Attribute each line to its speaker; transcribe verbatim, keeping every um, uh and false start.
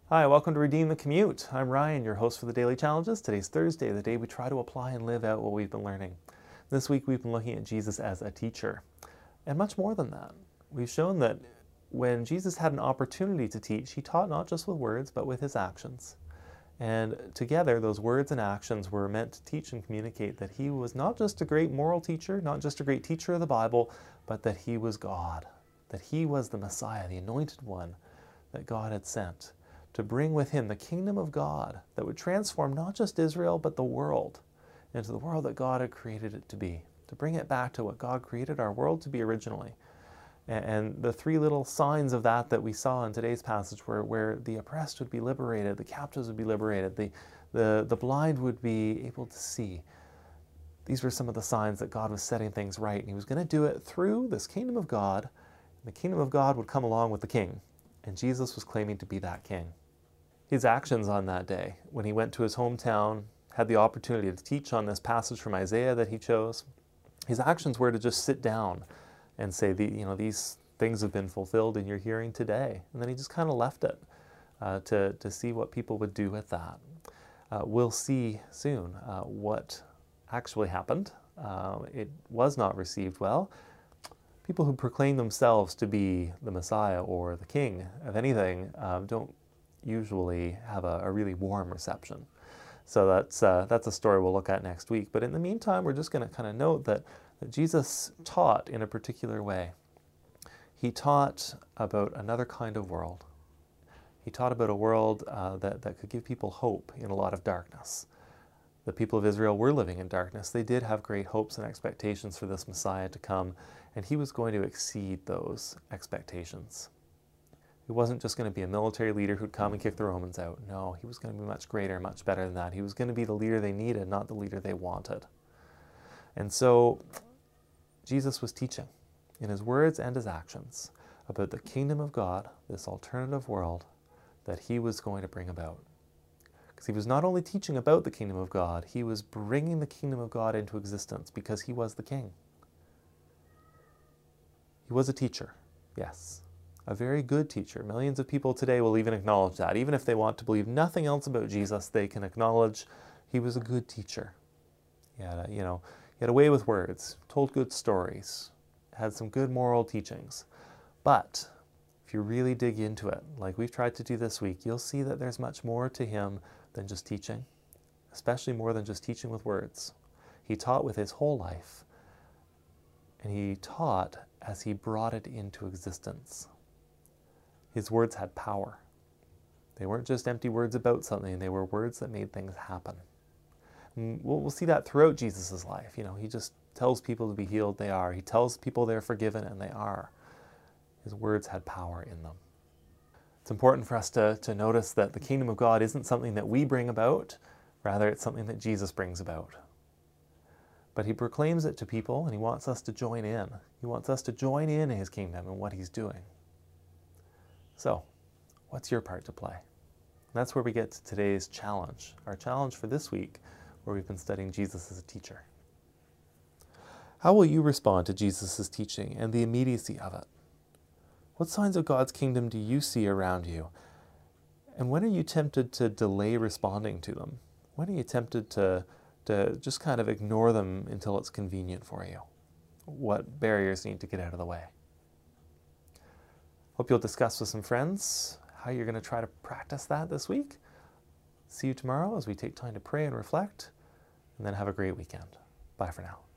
Speaker 1: Hi, welcome to Redeem the Commute. I'm Ryan, your host for the Daily Challenges. Today's Thursday, the day we try to apply and live out what we've been learning. This week we've been looking at Jesus as a teacher, and much more than that. We've shown that when Jesus had an opportunity to teach, he taught not just with words, but with his actions. And together, those words and actions were meant to teach and communicate that he was not just a great moral teacher, not just a great teacher of the Bible, but that he was God, that he was the Messiah, the anointed one that God had sent to bring with him the kingdom of God that would transform not just Israel, but the world into the world that God had created it to be, to bring it back to what God created our world to be originally. And the three little signs of that that we saw in today's passage were where the oppressed would be liberated, the captives would be liberated, the, the, the blind would be able to see. These were some of the signs that God was setting things right, and he was going to do it through this kingdom of God. And the kingdom of God would come along with the king, and Jesus was claiming to be that king. His actions on that day, when he went to his hometown, had the opportunity to teach on this passage from Isaiah that he chose, his actions were to just sit down and say, the, you know, these things have been fulfilled in your hearing today. And then he just kind of left it uh, to, to see what people would do with that. Uh, we'll see soon uh, what actually happened. Uh, it was not received well. People who proclaim themselves to be the Messiah or the King of anything uh, don't usually have a, a really warm reception. So that's, uh, that's a story we'll look at next week. But in the meantime, we're just going to kind of note that, that Jesus taught in a particular way. He taught about another kind of world. He taught about a world uh, that, that could give people hope in a lot of darkness. The people of Israel were living in darkness. They did have great hopes and expectations for this Messiah to come, and he was going to exceed those expectations. He wasn't just going to be a military leader who'd come and kick the Romans out. No, he was going to be much greater, much better than that. He was going to be the leader they needed, not the leader they wanted. And so Jesus was teaching in his words and his actions about the kingdom of God, this alternative world that he was going to bring about. Because he was not only teaching about the kingdom of God, he was bringing the kingdom of God into existence because he was the king. He was a teacher, yes. A very good teacher. Millions of people today will even acknowledge that. Even if they want to believe nothing else about Jesus, they can acknowledge he was a good teacher. He had a, you know, he had a way with words, told good stories, had some good moral teachings. But if you really dig into it, like we've tried to do this week, you'll see that there's much more to him than just teaching, especially more than just teaching with words. He taught with his whole life, and he taught as he brought it into existence. His words had power. They weren't just empty words about something, they were words that made things happen. And we'll, we'll see that throughout Jesus' life. You know, he just tells people to be healed, they are. He tells people they're forgiven, and they are. His words had power in them. It's important for us to, to notice that the kingdom of God isn't something that we bring about, rather it's something that Jesus brings about. But he proclaims it to people, and he wants us to join in. He wants us to join in his kingdom and what he's doing. So, what's your part to play? That's where we get to today's challenge, our challenge for this week, where we've been studying Jesus as a teacher. How will you respond to Jesus' teaching and the immediacy of it? What signs of God's kingdom do you see around you? And when are you tempted to delay responding to them? When are you tempted to, to just kind of ignore them until it's convenient for you? What barriers need to get out of the way? Hope you'll discuss with some friends how you're going to try to practice that this week. See you tomorrow as we take time to pray and reflect, and then have a great weekend. Bye for now.